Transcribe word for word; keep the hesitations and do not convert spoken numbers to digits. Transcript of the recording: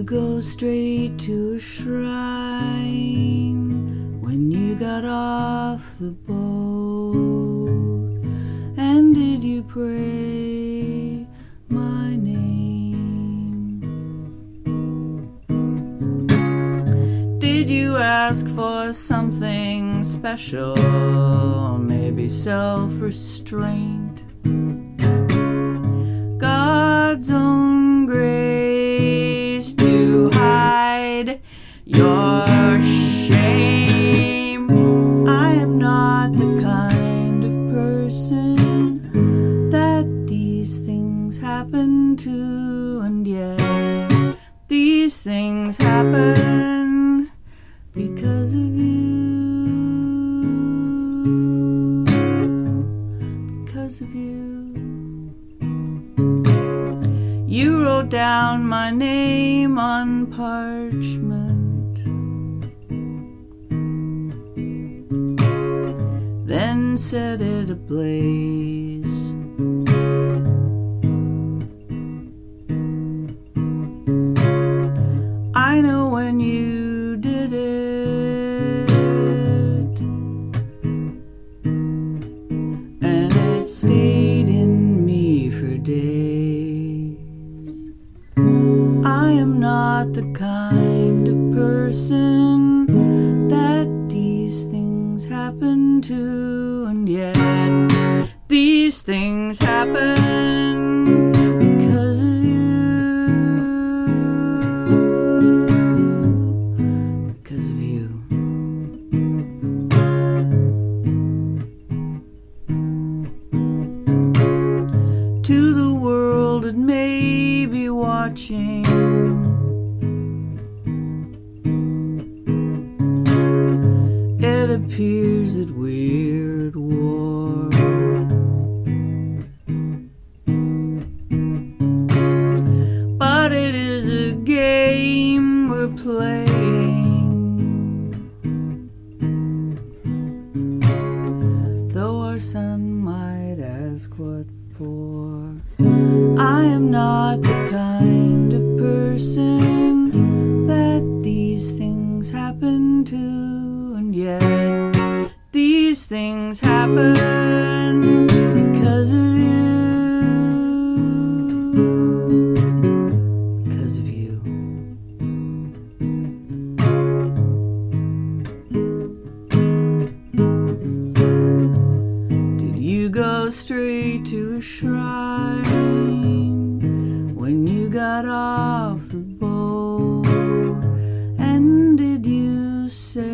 go straight to a shrine when you got off the boat? And did you pray my name? Did you ask for something special, maybe self-restraint? God's own grace to hide your shame. I am not the kind of person that these things happen to, and yet these things happen because of you, because of you. You wrote down my name on parchment, then set it ablaze. I know when you did it, and it stayed in me for days. I am not the kind of person that these things happen to, and yet these things happen because of you, because of you. To the world it may be watching, it appears that we're at war. But it is a game we're playing, though our son might ask what for. I am not the kind of person that these things happen to, and yet these things happen because of you, because of you. Did you go straight to a shrine when you got off the boat? And did you say